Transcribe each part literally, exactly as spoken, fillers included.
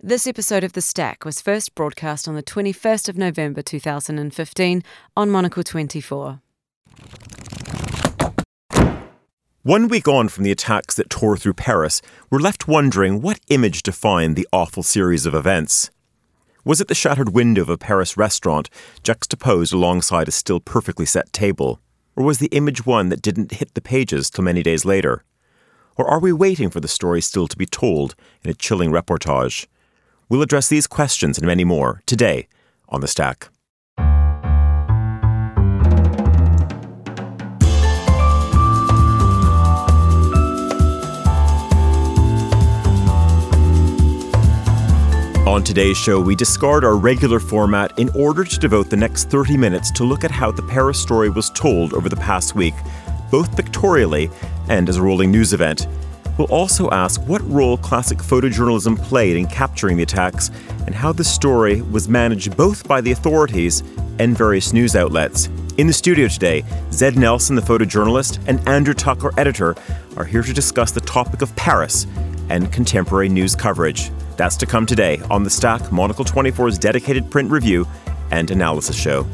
This episode of The Stack was first broadcast on the twenty-first of November two thousand fifteen on Monocle twenty-four. One week on from the attacks that tore through Paris, we're left wondering what image defined the awful series of events. Was it the shattered window of a Paris restaurant juxtaposed alongside a still perfectly set table? Or was the image one that didn't hit the pages till many days later? Or are we waiting for the story still to be told in a chilling reportage? We'll address these questions and many more today on The Stack. On today's show, we discard our regular format in order to devote the next thirty minutes to look at how the Paris story was told over the past week, both pictorially and as a rolling news event. We'll also ask what role classic photojournalism played in capturing the attacks and how the story was managed both by the authorities and various news outlets. In the studio today, Zed Nelson, the photojournalist, and Andrew Tuck, our editor, are here to discuss the topic of Paris and contemporary news coverage. That's to come today on The Stack, Monocle twenty-four's dedicated print review and analysis show.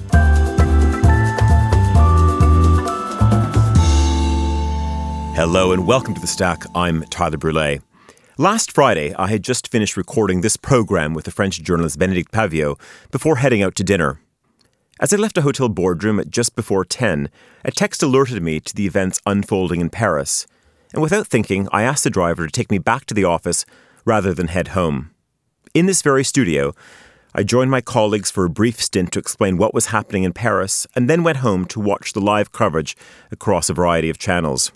Hello and welcome to The Stack. I'm Tyler Brûlé. Last Friday, I had just finished recording this program with the French journalist Bénédicte Paviot before heading out to dinner. As I left a hotel boardroom at just before ten, a text alerted me to the events unfolding in Paris. And without thinking, I asked the driver to take me back to the office rather than head home. In this very studio, I joined my colleagues for a brief stint to explain what was happening in Paris and then went home to watch the live coverage across a variety of channels.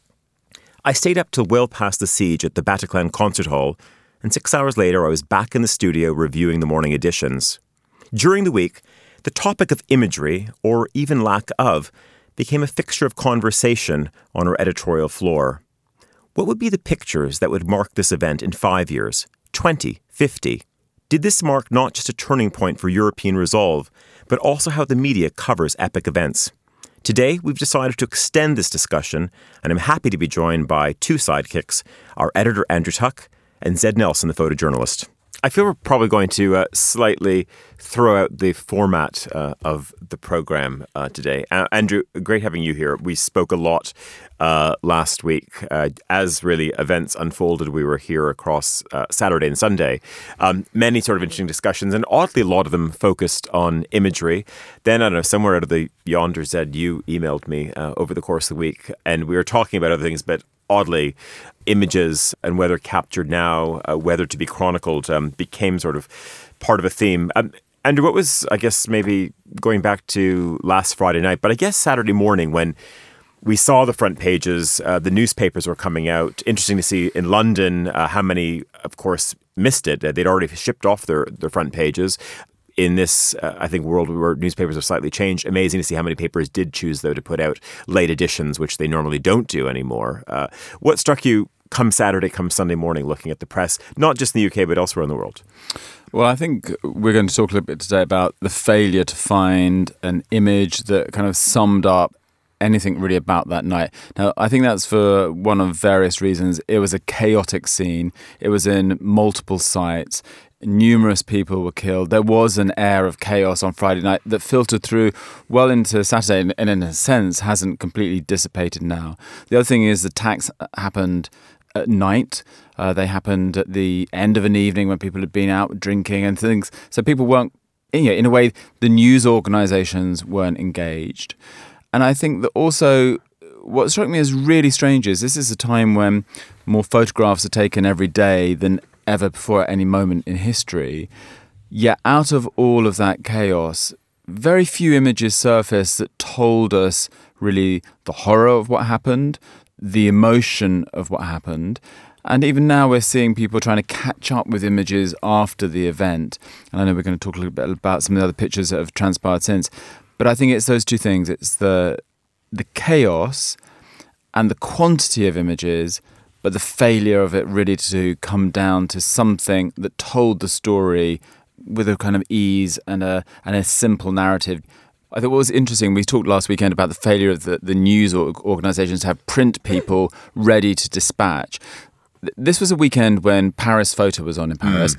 I stayed up till well past the siege at the Bataclan Concert Hall, and six hours later I was back in the studio reviewing the morning editions. During the week, the topic of imagery, or even lack of, became a fixture of conversation on our editorial floor. What would be the pictures that would mark this event in five years, twenty, fifty? Did this mark not just a turning point for European resolve, but also how the media covers epic events? Today, we've decided to extend this discussion, and I'm happy to be joined by two sidekicks, our editor Andrew Tuck and Zed Nelson, the photojournalist. I feel we're probably going to uh, slightly throw out the format uh, of the program uh, today. Uh, Andrew, great having you here. We spoke a lot uh, last week. Uh, as really events unfolded, we were here across uh, Saturday and Sunday. Um, many sort of interesting discussions, and oddly, a lot of them focused on imagery. Then, I don't know, somewhere out of the yonder, Zed, you emailed me uh, over the course of the week, and we were talking about other things, but oddly, images and whether captured now, uh, whether to be chronicled, um, became sort of part of a theme. Um, Andrew, what was, I guess, maybe going back to last Friday night, but I guess Saturday morning when we saw the front pages, uh, the newspapers were coming out. Interesting to see in London uh, how many, of course, missed it. Uh, they'd already shipped off their, their front pages. In this, uh, I think, world where newspapers have slightly changed, amazing to see how many papers did choose, though, to put out late editions, which they normally don't do anymore. Uh, what struck you come Saturday, come Sunday morning, looking at the press, not just in the U K, but elsewhere in the world? Well, I think we're going to talk a little bit today about the failure to find an image that kind of summed up anything really about that night. Now, I think that's for one of various reasons. It was a chaotic scene. It was in multiple sites. Numerous people were killed. There was an air of chaos on Friday night that filtered through well into Saturday and in a sense hasn't completely dissipated now. The other thing is the attacks happened at night. Uh, they happened at the end of an evening when people had been out drinking and things. So people weren't, you know, in a way, the news organisations weren't engaged. And I think that also what struck me as really strange is this is a time when more photographs are taken every day than ever before at any moment in history. Yet out of all of that chaos, very few images surfaced that told us really the horror of what happened, the emotion of what happened. And even now we're seeing people trying to catch up with images after the event. And I know we're going to talk a little bit about some of the other pictures that have transpired since. But I think it's those two things. It's the the chaos and the quantity of images, but the failure of it really to come down to something that told the story with a kind of ease and a and a simple narrative. I thought what was interesting, we talked last weekend about the failure of the, the news organisations to have print people ready to dispatch. This was a weekend when Paris Photo was on in Paris. Mm.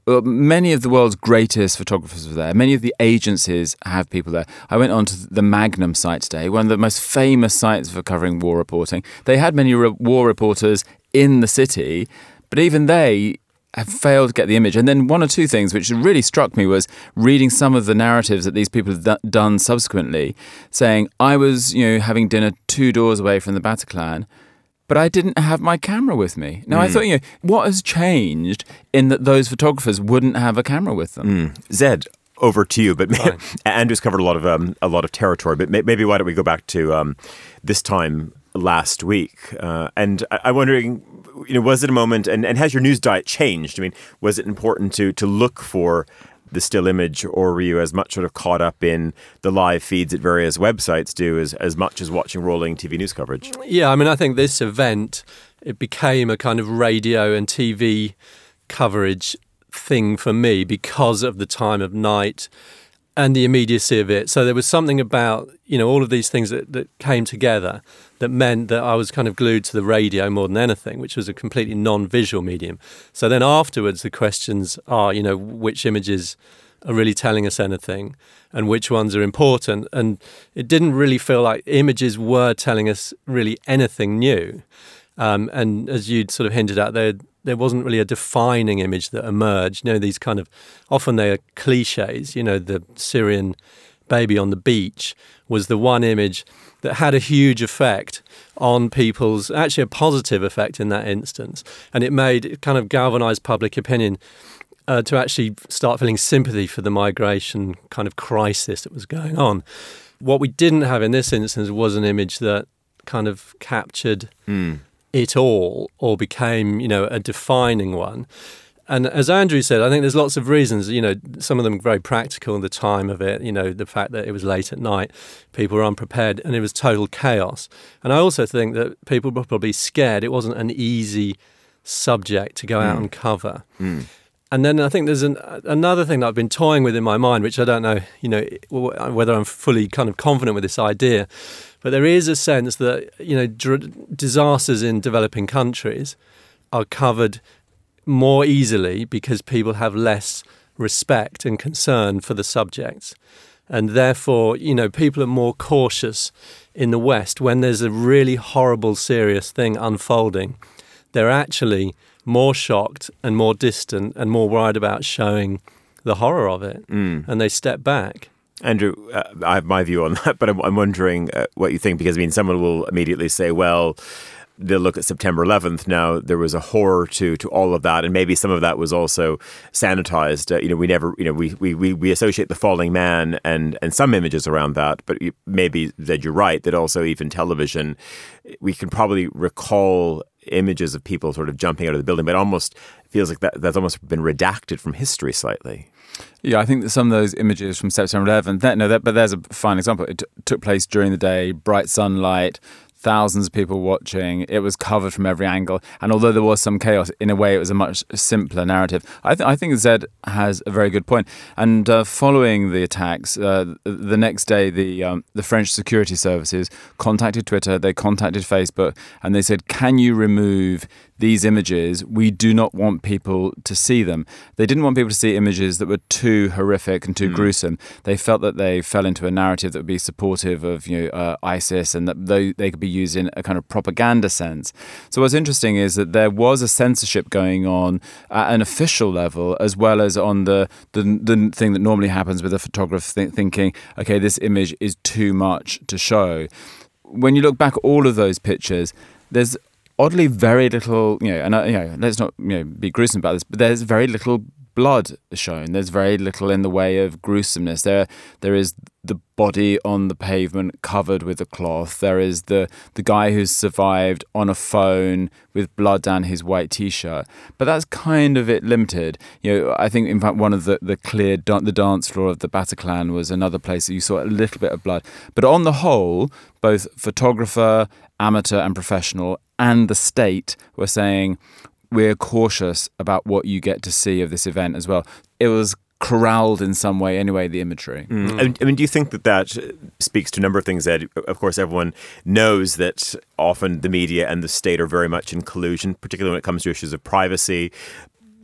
Well, many of the world's greatest photographers were there. Many of the agencies have people there. I went on to the Magnum site today, one of the most famous sites for covering war reporting. They had many re- war reporters in the city, but even they have failed to get the image. And then one or two things which really struck me was reading some of the narratives that these people have d- done subsequently, saying, I was, you know, having dinner two doors away from the Bataclan, but I didn't have my camera with me. Now, mm. I thought, you know, what has changed in that those photographers wouldn't have a camera with them? Mm. Zed, over to you. But Andrew's covered a lot of um, a lot of territory. But maybe why don't we go back to um, this time last week? Uh, and I- I'm wondering, you know, was it a moment, and, and has your news diet changed? I mean, was it important to to look for the still image, or were you as much sort of caught up in the live feeds that various websites do as, as much as watching rolling T V news coverage? Yeah, I mean, I think this event, it became a kind of radio and T V coverage thing for me because of the time of night and the immediacy of it. So there was something about, you know, all of these things that, that came together that meant that I was kind of glued to the radio more than anything, which was a completely non-visual medium. So then afterwards, the questions are, you know, which images are really telling us anything and which ones are important. And it didn't really feel like images were telling us really anything new. Um, and as you'd sort of hinted at, there there wasn't really a defining image that emerged. You know, these kind of, often they are cliches, you know, the Syrian baby on the beach was the one image that had a huge effect on people's, actually a positive effect in that instance. And it made, it kind of galvanized public opinion uh, to actually start feeling sympathy for the migration kind of crisis that was going on. What we didn't have in this instance was an image that kind of captured mm. it all or became, you know, a defining one. And as Andrew said, I think there's lots of reasons, you know, some of them very practical in the time of it, you know, the fact that it was late at night, people were unprepared and it was total chaos. And I also think that people were probably scared. It wasn't an easy subject to go out mm. and cover. Mm. And then I think there's an, another thing that I've been toying with in my mind, which I don't know, you know, whether I'm fully kind of confident with this idea, but there is a sense that, you know, dr- disasters in developing countries are covered more easily because people have less respect and concern for the subjects. And therefore, you know, people are more cautious in the West when there's a really horrible, serious thing unfolding. They're actually more shocked and more distant and more worried about showing the horror of it. Mm. And they step back. Andrew, uh, I have my view on that, but I'm, I'm wondering uh, what you think, because, I mean, someone will immediately say, well, they'll look at September eleventh. Now, there was a horror to to all of that, and maybe some of that was also sanitized. Uh, you know, we never, you know, we, we, we, we associate the falling man and, and some images around that, but maybe that you're right, that also even television, we can probably recall images of people sort of jumping out of the building, but it almost feels like that that's almost been redacted from history slightly. Yeah, I think that some of those images from September eleventh, that, no, that, but there's a fine example. It t- took place during the day, bright sunlight, thousands of people watching. It was covered from every angle. And although there was some chaos, in a way, it was a much simpler narrative. I, th- I think Zed has a very good point. And uh, following the attacks, uh, the next day, the um, the French security services contacted Twitter, they contacted Facebook, and they said, can you remove these images? We do not want people to see them. They didn't want people to see images that were too horrific and too mm. gruesome. They felt that they fell into a narrative that would be supportive of, you know, uh, ISIS, and that they, they could be used in a kind of propaganda sense. So what's interesting is that there was a censorship going on at an official level, as well as on the the, the thing that normally happens with a photographer th- thinking, okay, this image is too much to show. When you look back at all of those pictures, there's oddly very little, you know, and uh, you know, let's not, you know, be gruesome about this, but there's very little blood shown. There's very little in the way of gruesomeness. There, there is the body on the pavement covered with a cloth. There is the the guy who's survived on a phone with blood down his white t-shirt. But that's kind of it limited. You know, I think in fact one of the the clear da- the dance floor of the Bataclan was another place that you saw a little bit of blood. But on the whole, both photographer, amateur, and professional, and the state were saying, we're cautious about what you get to see of this event as well. It was corralled in some way anyway, the imagery. Mm. Mm. I mean, do you think that that speaks to a number of things, Ed? Of course, everyone knows that often the media and the state are very much in collusion, particularly when it comes to issues of privacy.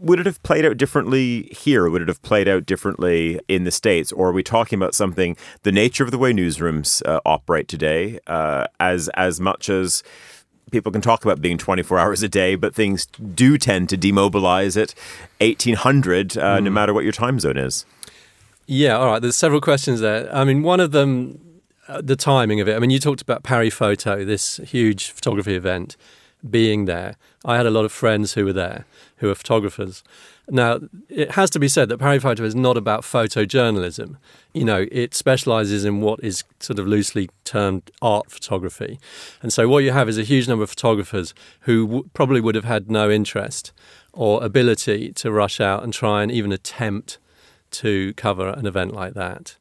would it have played out differently here? Would it have played out differently in the States? Or are we talking about something, the nature of the way newsrooms uh, operate today, uh, as as much as people can talk about being twenty-four hours a day, but things do tend to demobilize at eighteen hundred, uh, mm. no matter what your time zone is? Yeah, all right. There's several questions there. I mean, one of them, uh, the timing of it. I mean, you talked about Paris Photo, this huge photography event, being there. I had a lot of friends who were there, who are photographers. Now, it has to be said that Paris Photo is not about photojournalism. You know, it specialises in what is sort of loosely termed art photography. And so what you have is a huge number of photographers who w- probably would have had no interest or ability to rush out and try and even attempt to cover an event like that.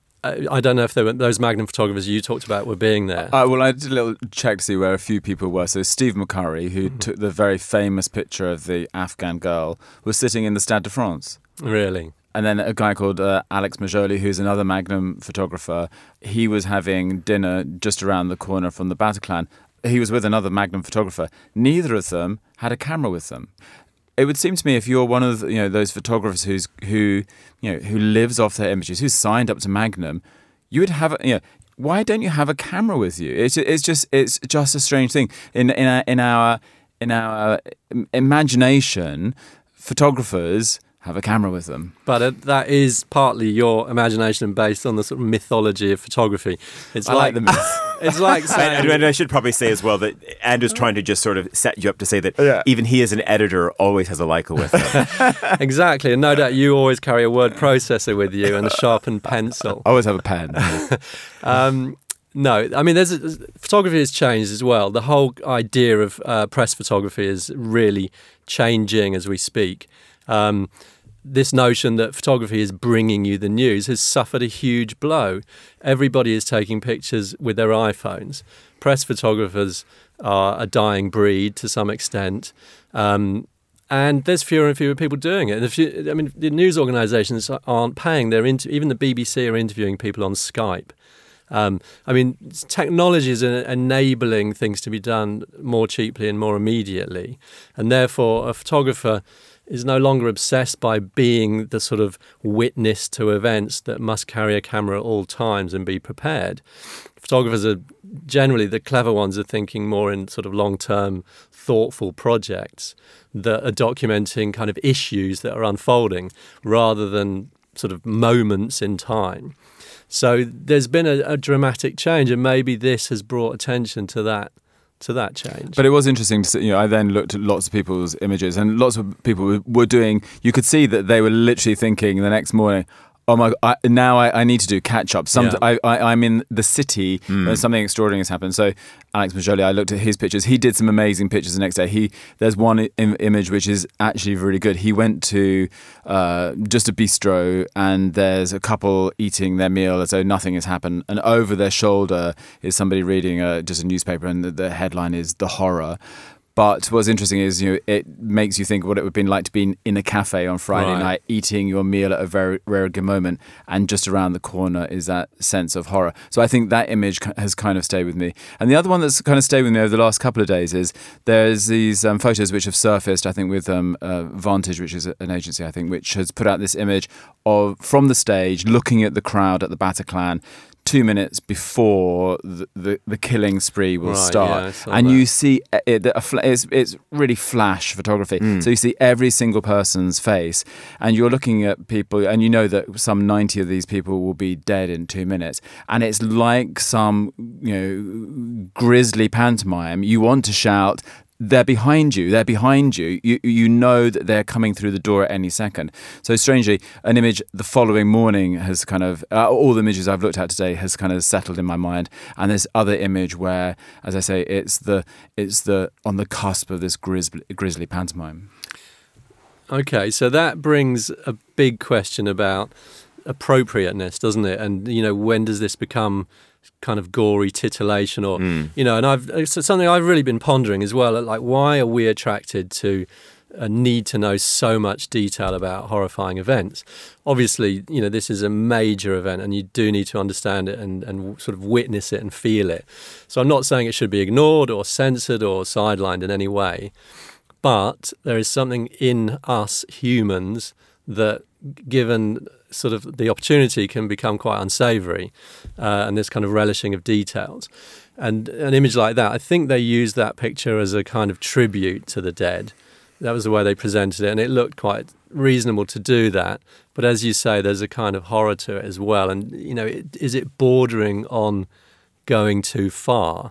I don't know if there were those Magnum photographers you talked about were being there. Uh, well, I did a little check to see where a few people were. So Steve McCurry, who mm-hmm. took the very famous picture of the Afghan girl, was sitting in the Stade de France. Really? And then a guy called uh, Alex Majoli, who's another Magnum photographer, he was having dinner just around the corner from the Bataclan. He was with another Magnum photographer. Neither of them had a camera with them. It would seem to me, if you're one of the, you know those photographers who's who you know who lives off their images, who's signed up to Magnum, you would have you know why don't you have a camera with you? It's it's just it's just a strange thing in in our in our in our imagination. Photographers have a camera with them. But uh, that is partly your imagination based on the sort of mythology of photography. It's I like, like the myth. It's like saying... And, and I should probably say as well that Andrew's trying to just sort of set you up to say that yeah. even he as an editor always has a Leica with him. Exactly. And no doubt you always carry a word processor with you and a sharpened pencil. I always have a pen. um, no, I mean, there's a, photography has changed as well. The whole idea of uh, press photography is really changing as we speak. Um, this notion that photography is bringing you the news has suffered a huge blow. Everybody is taking pictures with their iPhones. Press photographers are a dying breed to some extent. Um, and there's fewer and fewer people doing it. And if you, I mean, the news organisations aren't paying. They're inter- even the B B C are interviewing people on Skype. Um, I mean, technology is enabling things to be done more cheaply and more immediately. And therefore, a photographer is no longer obsessed by being the sort of witness to events that must carry a camera at all times and be prepared. Photographers are generally, the clever ones are thinking more in sort of long-term, thoughtful projects that are documenting kind of issues that are unfolding rather than sort of moments in time. So there's been a, a dramatic change, and maybe this has brought attention to that to that change. But it was interesting to see, you know, I then looked at lots of people's images, and lots of people were doing, you could see that they were literally thinking the next morning, oh my, I, now I, I need to do catch up. Some, yeah. I, I, I'm in the city, mm. and something extraordinary has happened. So Alex Majoli, I looked at his pictures. He did some amazing pictures the next day. He There's one im- image which is actually really good. He went to uh, just a bistro, and there's a couple eating their meal as though nothing has happened. And over their shoulder is somebody reading a, just a newspaper, and the, the headline is The Horror. But what's interesting is, you know, it makes you think what it would have been like to be in a cafe on Friday right. night, eating your meal at a very very good moment, and just around the corner is that sense of horror. So I think that image has kind of stayed with me. And the other one that's kind of stayed with me over the last couple of days is there's these um, photos which have surfaced, I think, with um, uh, Vantage, which is an agency, I think, which has put out this image of from the stage, looking at the crowd at the Bataclan, two minutes before the, the, the killing spree will right, start. Yeah, and that. you see, it, it's, it's really flash photography. Mm. So you see every single person's face, and you're looking at people, and you know that some ninety of these people will be dead in two minutes. And it's like some, you know, grisly pantomime. You want to shout, they're behind you, they're behind you. You you know that they're coming through the door at any second. So strangely, an image the following morning has kind of, uh, all the images I've looked at today has kind of settled in my mind. And this other image where, as I say, it's the it's the on the cusp of this grisly, grisly pantomime. Okay, so that brings a big question about appropriateness, doesn't it? And, you know, when does this become kind of gory titillation, or mm. you know, and I've it's something I've really been pondering as well. Like, why are we attracted to a need to know so much detail about horrifying events? Obviously, you know, this is a major event, and you do need to understand it and, and sort of witness it and feel it. So I'm not saying it should be ignored or censored or sidelined in any way, But there is something in us humans that, given sort of the opportunity, can become quite unsavoury, uh, and this kind of relishing of details. And an image like that, I think they used that picture as a kind of tribute to the dead. That was the way they presented it, and it looked quite reasonable to do that. But as you say, there's a kind of horror to it as well. And, you know, it, is it bordering on going too far?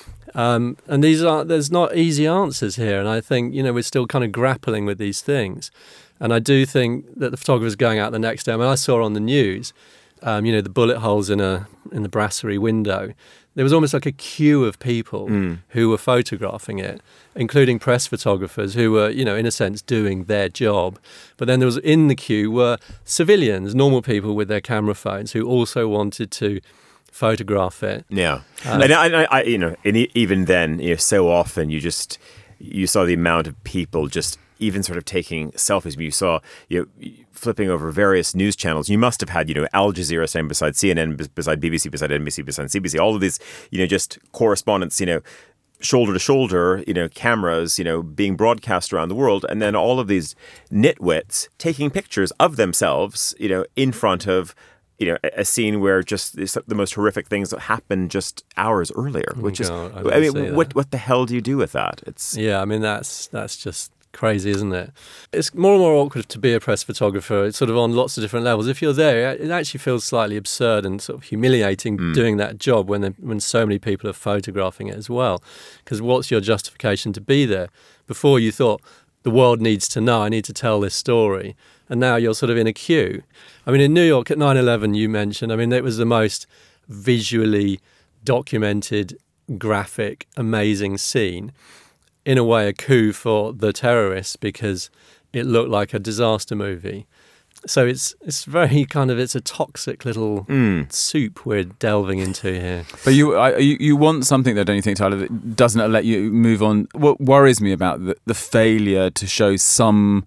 Um, and these are there's not easy answers here. And I think, you know, we're still kind of grappling with these things. And I do think that the photographer's going out the next day. I mean, I saw on the news, um, you know, the bullet holes in a in the brasserie window. There was almost like a queue of people mm. who were photographing it, including press photographers who were, you know, in a sense doing their job. But then there was in the queue were civilians, normal people with their camera phones who also wanted to photograph it. Yeah. Um, and I, I, you know, and even then, you know, so often you just, you saw the amount of people just even sort of taking selfies. You saw, you know, flipping over various news channels. You must have had, you know, Al Jazeera standing beside C N N, beside B B C, beside N B C, beside C B C, all of these, you know, just correspondents, you know, shoulder to shoulder, you know, cameras, you know, being broadcast around the world. And then all of these nitwits taking pictures of themselves, you know, in front of, you know, a scene where just the most horrific things that happened just hours earlier, which is, oh, I, I mean, what what the hell do you do with that? It's yeah, I mean, that's that's just crazy, isn't it? It's more and more awkward to be a press photographer. It's sort of on lots of different levels. If you're there, it actually feels slightly absurd and sort of humiliating mm. doing that job when when so many people are photographing it as well. Because what's your justification to be there? Before you thought, the world needs to know, I need to tell this story. And now you're sort of in a queue. I mean, in New York at nine eleven, you mentioned, I mean, it was the most visually documented, graphic, amazing scene. In a way, a coup for the terrorists because it looked like a disaster movie. So it's it's very kind of, it's a toxic little mm. soup we're delving into here. But you, I, you you want something though, don't you think, Tyler, that doesn't let you move on? What worries me about the, the failure to show some,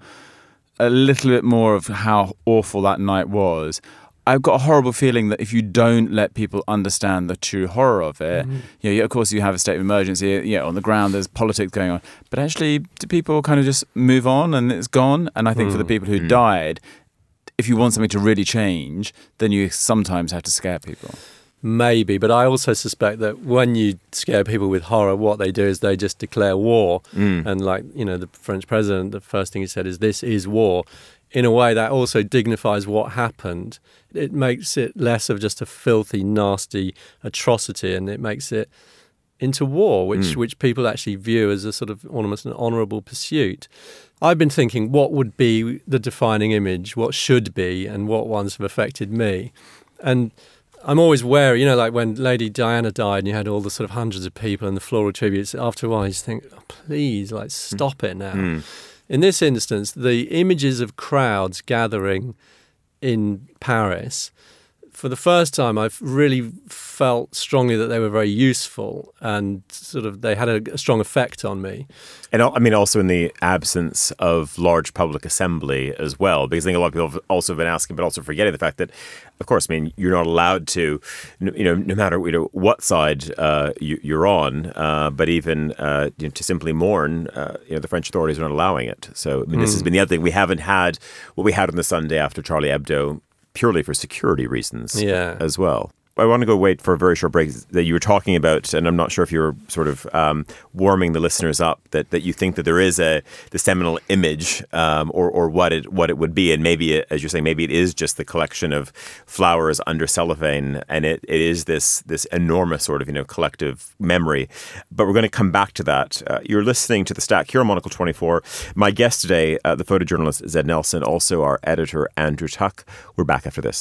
a little bit more of how awful that night was. I've got a horrible feeling that if you don't let people understand the true horror of it, mm. you know, of course you have a state of emergency, you know, on the ground there's politics going on, but actually do people kind of just move on and it's gone? And I think mm. for the people who mm. died, if you want something to really change, then you sometimes have to scare people. Maybe, but I also suspect that when you scare people with horror, what they do is they just declare war. Mm. And like, you know, the French president, the first thing he said is, this is war. In a way, that also dignifies what happened. It makes it less of just a filthy, nasty atrocity, and it makes it into war, which, mm. which people actually view as a sort of almost an honourable pursuit. I've been thinking, what would be the defining image, what should be, and what ones have affected me. And I'm always wary, you know, like when Lady Diana died and you had all the sort of hundreds of people and the floral tributes, after a while you just think, oh, please, like, stop mm. it now. Mm. In this instance, the images of crowds gathering in Paris, for the first time, I've really felt strongly that they were very useful and sort of they had a, a strong effect on me. And I mean, also in the absence of large public assembly as well, because I think a lot of people have also been asking, but also forgetting the fact that, of course, I mean, you're not allowed to, you know, no matter you know what side uh, you, you're on, uh, but even uh, you know, to simply mourn, uh, you know, the French authorities are not allowing it. So I mean, mm. this has been the other thing. We haven't had what we had on the Sunday after Charlie Hebdo, purely for security reasons yeah. as well. I want to go wait for a very short break that you were talking about, and I'm not sure if you were sort of um, warming the listeners up that, that you think that there is a the seminal image um, or or what it what it would be, and maybe it, as you're saying, maybe it is just the collection of flowers under cellophane, and it, it is this this enormous sort of you know collective memory. But we're going to come back to that. Uh, you're listening to The Stack here on Monocle twenty-four. My guest today, uh, the photojournalist Zed Nelson, also our editor Andrew Tuck. We're back after this.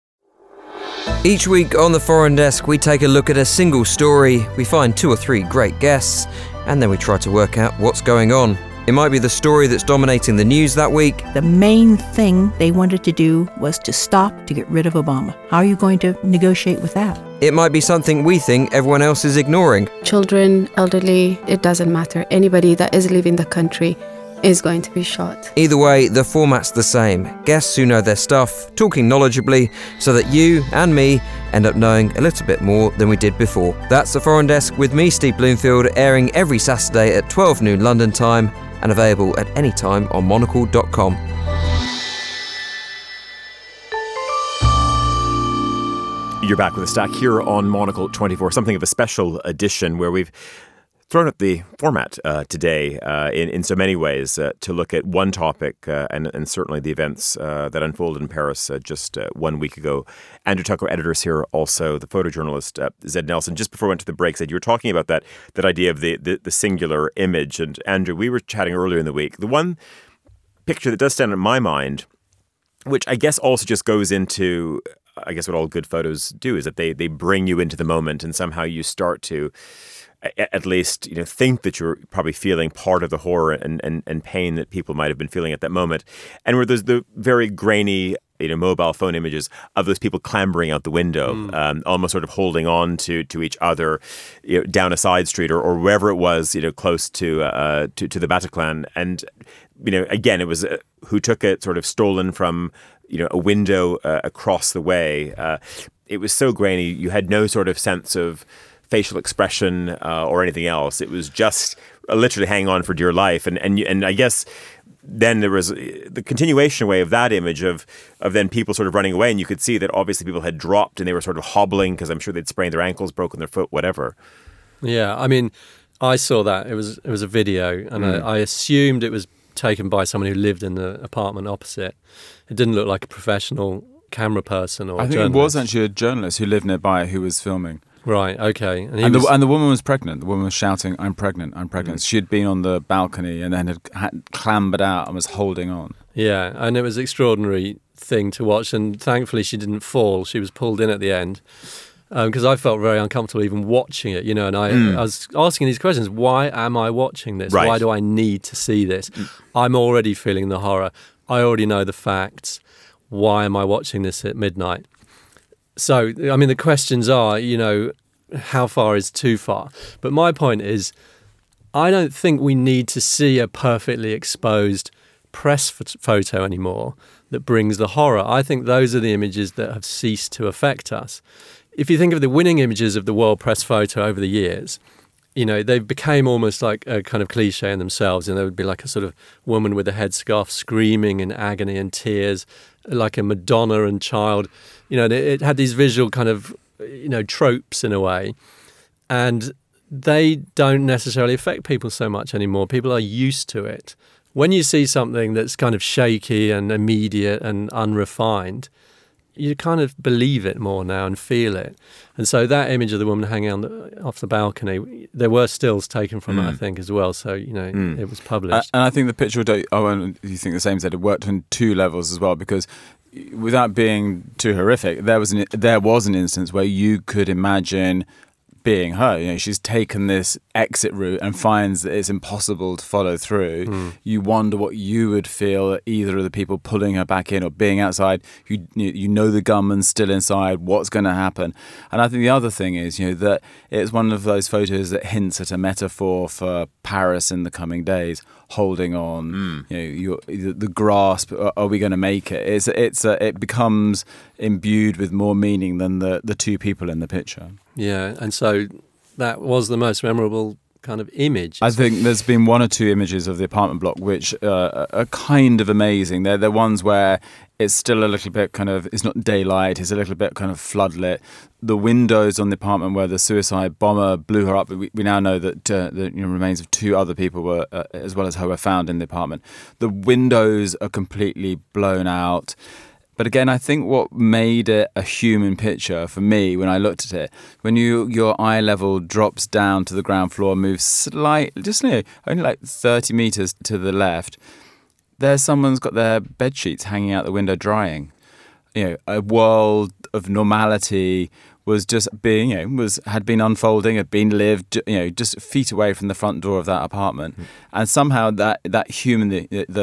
Each week on the Foreign Desk, we take a look at a single story, we find two or three great guests, and then we try to work out what's going on. It might be the story that's dominating the news that week. The main thing they wanted to do was to stop, to get rid of Obama. How are you going to negotiate with that? It might be something we think everyone else is ignoring. Children, elderly, it doesn't matter. Anybody that is leaving the country is going to be shot. Either way, the format's the same. Guests who know their stuff, talking knowledgeably, so that you and me end up knowing a little bit more than we did before. That's The Foreign Desk with me, Steve Bloomfield, airing every Saturday at twelve noon London time and available at any time on monocle dot com. You're back with a stack here on Monocle twenty-four, something of a special edition where we've thrown up the format uh, today uh, in, in so many ways uh, to look at one topic uh, and, and certainly the events uh, that unfolded in Paris uh, just uh, one week ago. Andrew Tucker, editors here, also the photojournalist uh, Zed Nelson. Just before we went to the break, Zed, you were talking about that that idea of the, the, the singular image. And Andrew, we were chatting earlier in the week. The one picture that does stand in my mind, which I guess also just goes into, I guess what all good photos do, is that they they bring you into the moment and somehow you start to at least, you know, think that you're probably feeling part of the horror and, and, and pain that people might have been feeling at that moment. And where there's the very grainy, you know, mobile phone images of those people clambering out the window, mm. um, almost sort of holding on to to each other, you know, down a side street or, or wherever it was, you know, close to uh, to, to the Bataclan. And, you know, again, it was uh, who took it, sort of stolen from, you know, a window uh, across the way. Uh, it was so grainy. You had no sort of sense of facial expression uh, or anything else. It was just uh, literally hang on for dear life. And and and I guess then there was the continuation way of that image of of then people sort of running away, and you could see that obviously people had dropped and they were sort of hobbling because I'm sure they'd sprained their ankles, broken their foot, whatever. Yeah, I mean, I saw that. It was it was a video, and mm. I, I assumed it was taken by someone who lived in the apartment opposite. It didn't look like a professional camera person or I think journalist. It was actually a journalist who lived nearby who was filming. Right, okay. And, he and, was, the, and the woman was pregnant. The woman was shouting, I'm pregnant, I'm pregnant. Mm. She had been on the balcony and then had, had clambered out and was holding on. Yeah, and it was an extraordinary thing to watch. And thankfully she didn't fall. She was pulled in at the end. Because um, I felt very uncomfortable even watching it, you know, and I, mm. I was asking these questions. Why am I watching this? Right. Why do I need to see this? Mm. I'm already feeling the horror. I already know the facts. Why am I watching this at midnight? So, I mean, the questions are, you know, how far is too far? But my point is, I don't think we need to see a perfectly exposed press f- photo anymore that brings the horror. I think those are the images that have ceased to affect us. If you think of the winning images of the world press photo over the years, you know, they became almost like a kind of cliche in themselves. And there would be like a sort of woman with a headscarf screaming in agony and tears, like a Madonna and child. You know, it had these visual kind of, you know, tropes in a way. And they don't necessarily affect people so much anymore. People are used to it. When you see something that's kind of shaky and immediate and unrefined, you kind of believe it more now and feel it. And so that image of the woman hanging on the, off the balcony, there were stills taken from mm. it, I think, as well. So, you know, mm. it was published. Uh, and I think the picture, oh, and you think the same, said it worked on two levels as well, because without being too horrific, there was an, there was an instance where you could imagine being her. You know, she's taken this exit route and finds that it's impossible to follow through. Mm. You wonder what you would feel, either of the people pulling her back in or being outside. You you know the gunman's still inside. What's going to happen? And I think the other thing is, you know, that it's one of those photos that hints at a metaphor for Paris in the coming days. Holding on, mm. you know, your, the grasp. Are we going to make it? It's it's uh, it becomes imbued with more meaning than the the two people in the picture. Yeah, and so that was the most memorable kind of image. I think there's been one or two images of the apartment block which uh, are kind of amazing. They're they're ones where it's still a little bit kind of, it's not daylight, it's a little bit kind of floodlit. The windows on the apartment where the suicide bomber blew her up, we, we now know that uh, the you know, remains of two other people were, uh, as well as her, were found in the apartment. The windows are completely blown out. But again, I think what made it a human picture for me when I looked at it, when you your eye level drops down to the ground floor, moves slightly, just you know, only like thirty metres to the left, there's someone's got their bed sheets hanging out the window drying. You know, a world of normality was just being, you know, was had been unfolding, had been lived, you know, just feet away from the front door of that apartment, mm. and somehow that that human, the, the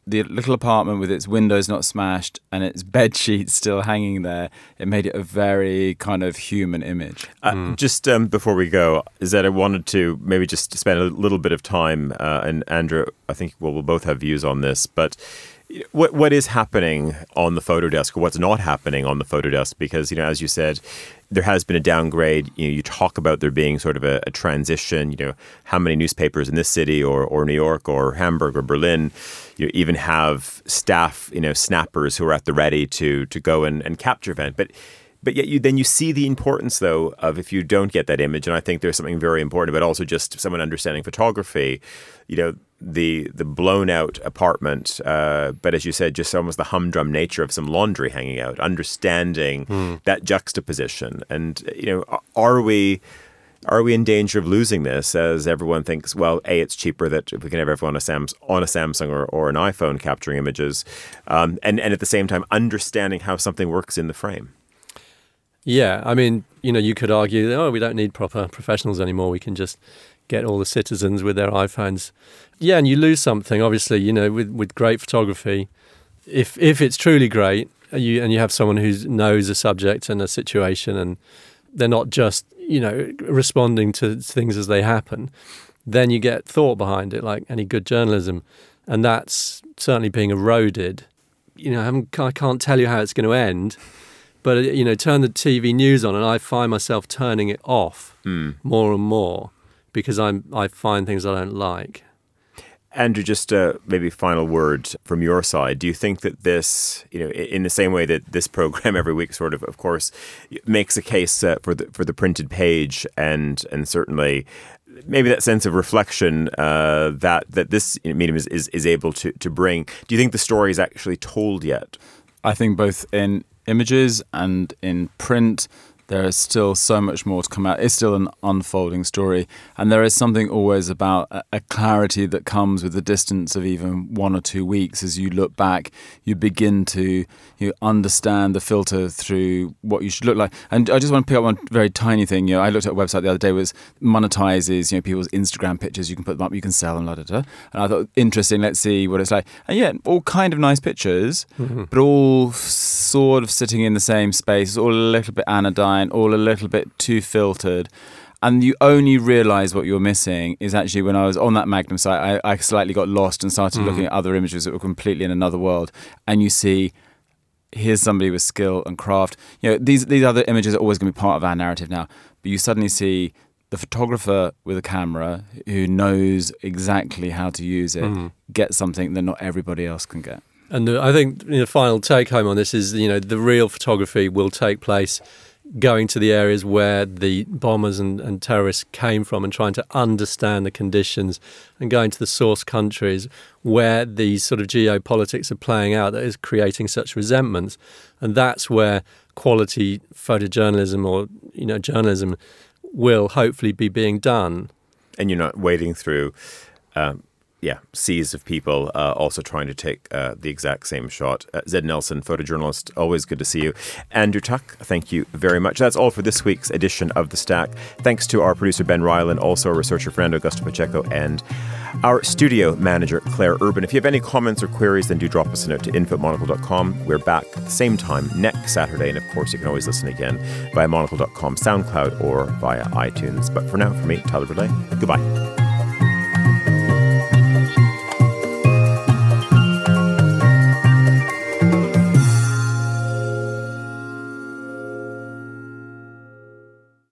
the little apartment with its windows not smashed and its bed sheets still hanging there, it made it a very kind of human image. Uh, mm. Just um, before we go, is that I wanted to maybe just spend a little bit of time, uh, and Andrew, I think well, we'll both have views on this, but what what is happening on the photo desk, or what's not happening on the photo desk? Because, you know, as you said, there has been a downgrade. You know, you talk about there being sort of a, a transition. You know, how many newspapers in this city, or or New York, or Hamburg, or Berlin, you even have staff, you know, snappers who are at the ready to to go and, and capture event. But but yet you then you see the importance, though, of if you don't get that image. And I think there's something very important, but also just someone understanding photography. You know, the the blown out apartment, uh, but as you said, just almost the humdrum nature of some laundry hanging out, understanding mm. that juxtaposition. And, you know, are we are we in danger of losing this, as everyone thinks, well, A, it's cheaper that if we can have everyone on a, Sams- on a Samsung or, or an iPhone capturing images, um, and, and at the same time understanding how something works in the frame. Yeah, I mean, you know, you could argue, oh, we don't need proper professionals anymore. We can just get all the citizens with their iPhones. Yeah, and you lose something, obviously, you know, with, with great photography. If if it's truly great, you, and you have someone who knows a subject and a situation, and they're not just, you know, responding to things as they happen, then you get thought behind it, like any good journalism. And that's certainly being eroded. You know, I, haven't, I can't tell you how it's going to end, but, you know, turn the T V news on and I find myself turning it off mm. more and more, because I'm I find things I don't like. Andrew, just uh, maybe final word from your side. Do you think that this, you know, in the same way that this program every week sort of, of course, makes a case uh, for the for the printed page, and and certainly maybe that sense of reflection uh, that that this medium is, is, is able to, to bring, do you think the story is actually told yet? I think both in images and in print, there is still so much more to come out. It's still an unfolding story. And there is something always about a, a clarity that comes with the distance of even one or two weeks. As you look back, you begin to you understand the filter through what you should look like. And I just want to pick up one very tiny thing. You know, I looked at a website the other day was monetizes, you know, people's Instagram pictures. You can put them up, you can sell them, da, da, da. And I thought, interesting, let's see what it's like. And yeah, all kind of nice pictures, mm-hmm. but all sort of sitting in the same space, all a little bit anodyne, all a little bit too filtered. And you only realise what you're missing is actually when I was on that Magnum site, I, I slightly got lost and started mm. looking at other images that were completely in another world. And you see, here's somebody with skill and craft. You know, these these other images are always going to be part of our narrative now. But you suddenly see the photographer with a camera who knows exactly how to use it, mm. get something that not everybody else can get. And the, I think the you know, final take home on this is, you know, the real photography will take place going to the areas where the bombers and, and terrorists came from, and trying to understand the conditions, and going to the source countries where these sort of geopolitics are playing out that is creating such resentments. And that's where quality photojournalism, or, you know, journalism will hopefully be being done. And you're not wading through um yeah, seas of people uh, also trying to take uh, the exact same shot. Uh, Zed Nelson, photojournalist, always good to see you. Andrew Tuck, thank you very much. That's all for this week's edition of The Stack. Thanks to our producer, Ben Ryland, also our researcher, Fernando Augusto Pacheco, and our studio manager, Claire Urban. If you have any comments or queries, then do drop us a note to info at monocle dot com. We're back at the same time next Saturday, and of course, you can always listen again via monocle dot com, SoundCloud, or via iTunes. But for now, for me, Tyler Brulé, goodbye.